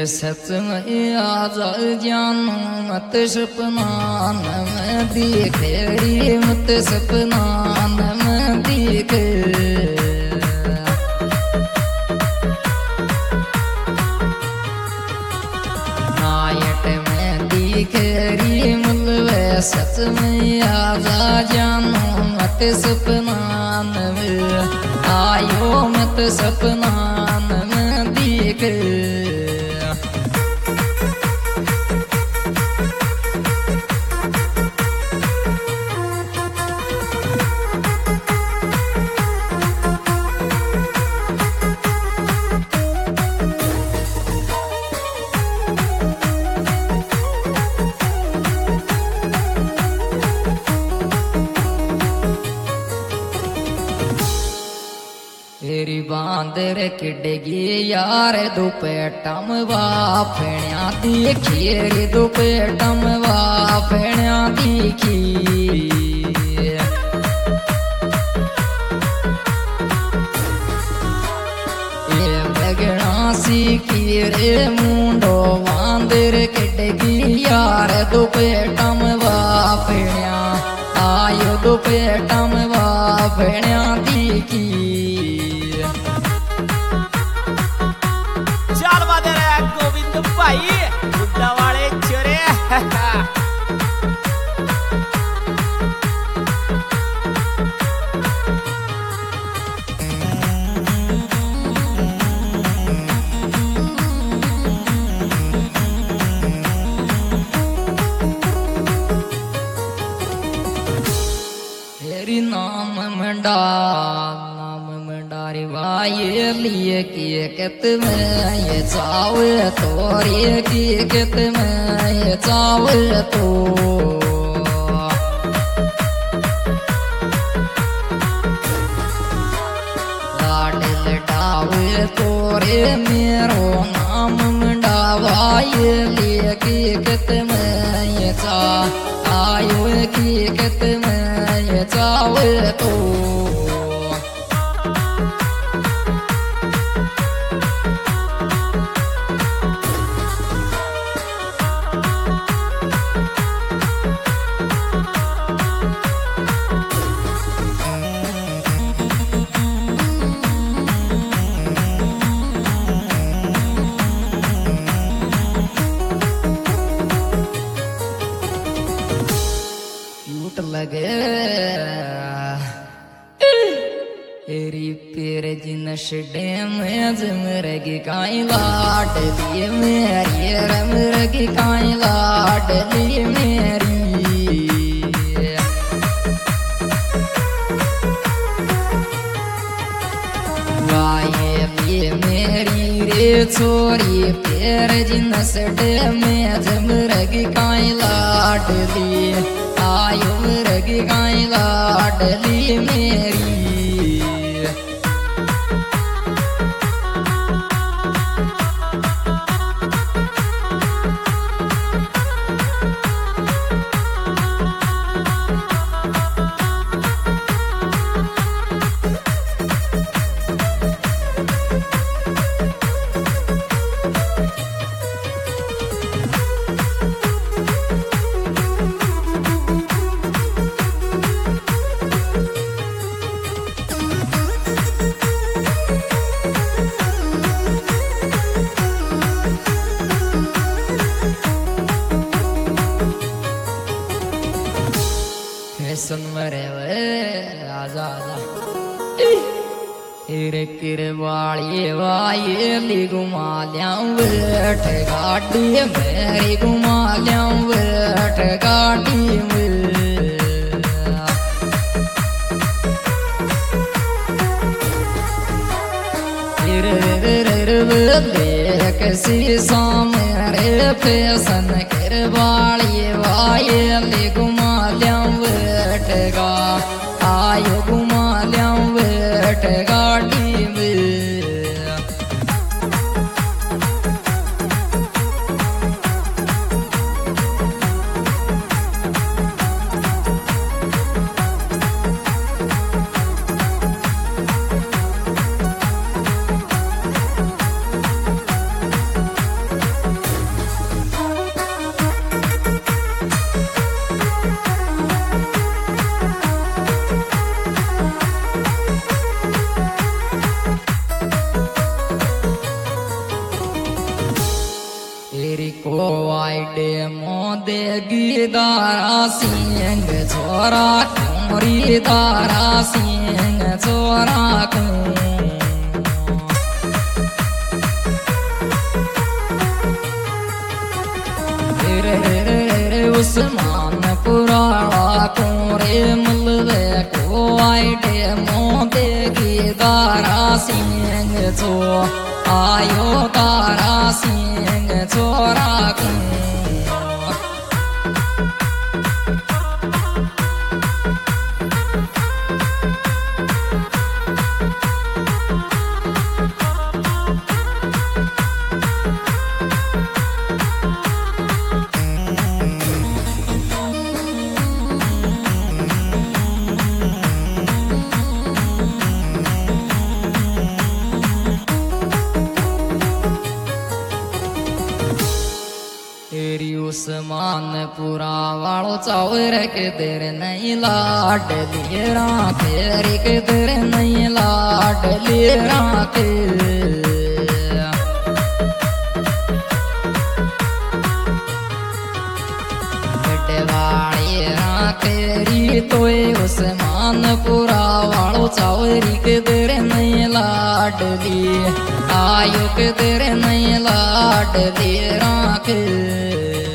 सच में आजा जानू मत सपना में देखे रे मत सपना में देखे नायट में देखे रे मुलवे सच में आजा जानू मत सपना में आयो मत सपना में देखे तेरी बांदर किडगी यार दुपेटम वाफण्या देखी रे दुपेटम वाफण्या देखी ये बगड़ा सीखी रे मुंडो बांदर किडगी यार दुपेटम वाफण्या आयो दुपेटम वाफण्या देखी गोविंद भाई बुड्ढा वाले चोरे तेरी नाम मंडा ये लिए किए कित में ये चावे तोरे किए कित में ये चावे तो लाड लटावे तोरे मेरो नाम मंडावा ये लिए किए कित में ये चा आयो किए कित में ये चावे तो लगे तेरी पेर जिनश डेम जमरगी काई लाड लिए मेरी रमरगी काई लाड लिए मेरी वाये लिए मेरी रे छोरी पेर जिनश डेम जमरगी काई लाड लिए आयो रगी गाय लाडली मेरी सुन मरे वे आजा आजा तेरे किरवाली वाये ली घुमा लियाऊं बैठ गाड़ी मेरी घुमा लियाऊं बैठ गाड़ी में देख शीशा मेरे फैशन किरवाली वाये ली घुमा लियाऊं बैठगा आयो घुमा लियाऊं बैठ गाड़ी में सिंह छोरा कुंवरी तारा सिंह छोरा उस्मान पुराड़ा कोरे मलवे को आईटे मोदे की तारा सिंह छो आयो तारा सिंह छोरा उस्मान पूरा वालो चावर के तेरे नहीं लाड लिए राखे के तेरे नहीं लाड लिए राखे वाड़ी राखेरी तो उस्मान पूरा वालो चावरी के तेरे नहीं लाड लिए आयु के तेरे नहीं लाड लिए राखे